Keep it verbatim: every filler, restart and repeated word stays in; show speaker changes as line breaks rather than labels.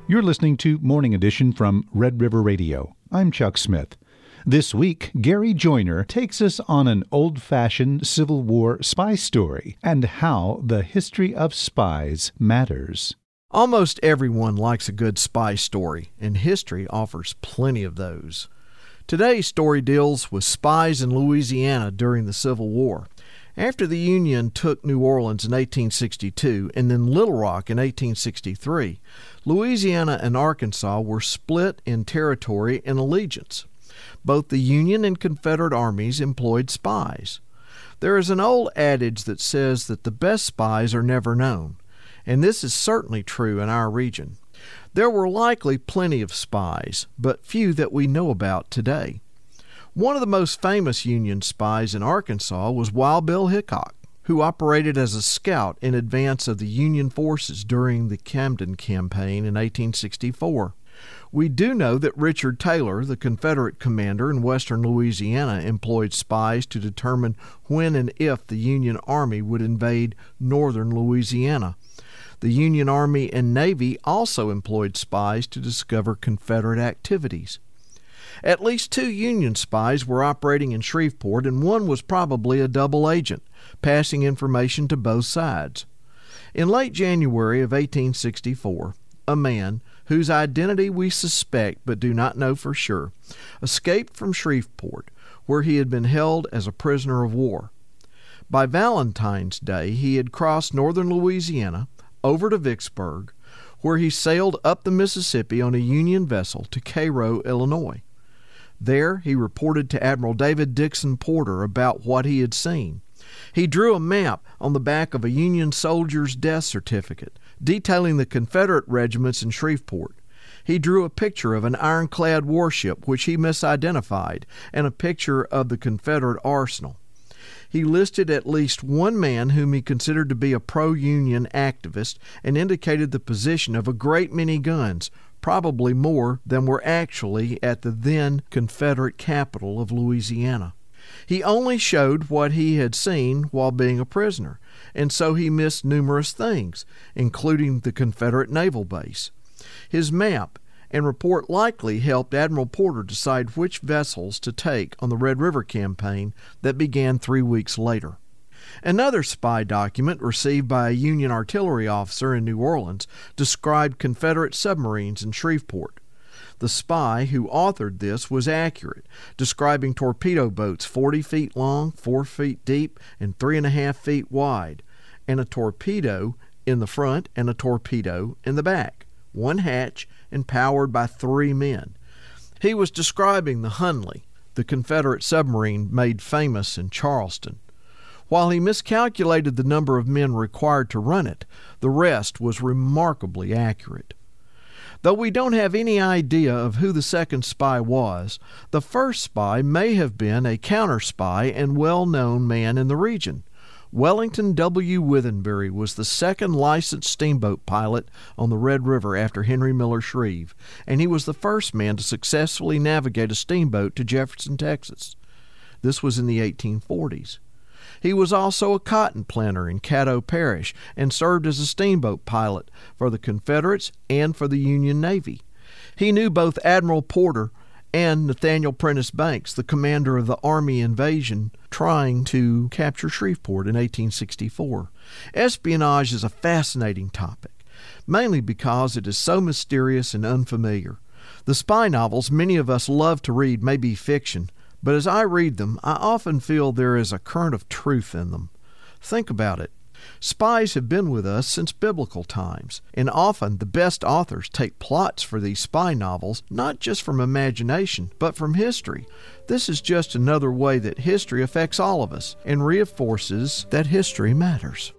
You're listening to Morning Edition from Red River Radio. I'm Chuck Smith. This week, Gary Joyner takes us on an old-fashioned Civil War spy story and how the history of spies matters.
Almost everyone likes a good spy story, and history offers plenty of those. Today's story deals with spies in Louisiana during the Civil War. After the Union took New Orleans in eighteen sixty-two and then Little Rock in eighteen sixty-three, Louisiana and Arkansas were split in territory and allegiance. Both the Union and Confederate armies employed spies. There is an old adage that says that the best spies are never known, and this is certainly true in our region. There were likely plenty of spies, but few that we know about today. One of the most famous Union spies in Arkansas was Wild Bill Hickok, who operated as a scout in advance of the Union forces during the Camden Campaign in eighteen sixty-four. We do know that Richard Taylor, the Confederate commander in western Louisiana, employed spies to determine when and if the Union Army would invade northern Louisiana. The Union Army and Navy also employed spies to discover Confederate activities. At least two Union spies were operating in Shreveport, and one was probably a double agent, passing information to both sides. In late January of eighteen sixty-four, a man, whose identity we suspect but do not know for sure, escaped from Shreveport, where he had been held as a prisoner of war. By Valentine's Day, he had crossed northern Louisiana, over to Vicksburg, where he sailed up the Mississippi on a Union vessel to Cairo, Illinois. There, he reported to Admiral David Dixon Porter about what he had seen. He drew a map on the back of a Union soldier's death certificate, detailing the Confederate regiments in Shreveport. He drew a picture of an ironclad warship, which he misidentified, and a picture of the Confederate arsenal. He listed at least one man whom he considered to be a pro-Union activist and indicated the position of a great many guns, probably more than were actually at the then Confederate capital of Louisiana. He only showed what he had seen while being a prisoner, and so he missed numerous things, including the Confederate naval base. His map and report likely helped Admiral Porter decide which vessels to take on the Red River campaign that began three weeks later. Another spy document received by a Union artillery officer in New Orleans described Confederate submarines in Shreveport. The spy who authored this was accurate, describing torpedo boats forty feet long, four feet deep, and three and a half feet wide, and a torpedo in the front and a torpedo in the back, one hatch, and powered by three men. He was describing the Hunley, the Confederate submarine made famous in Charleston. While he miscalculated the number of men required to run it, the rest was remarkably accurate. Though we don't have any idea of who the second spy was, the first spy may have been a counter-spy and well-known man in the region. Wellington W. Withenberry was the second licensed steamboat pilot on the Red River after Henry Miller Shreve, and he was the first man to successfully navigate a steamboat to Jefferson, Texas. This was in the eighteen forties. He was also a cotton planter in Caddo Parish and served as a steamboat pilot for the Confederates and for the Union Navy. He knew both Admiral Porter and Nathaniel Prentice Banks, the commander of the Army invasion trying to capture Shreveport in eighteen sixty-four. Espionage is a fascinating topic, mainly because it is so mysterious and unfamiliar. The spy novels many of us love to read may be fiction, but as I read them, I often feel there is a current of truth in them. Think about it. Spies have been with us since biblical times, and often the best authors take plots for these spy novels not just from imagination, but from history. This is just another way that history affects all of us and reinforces that history matters.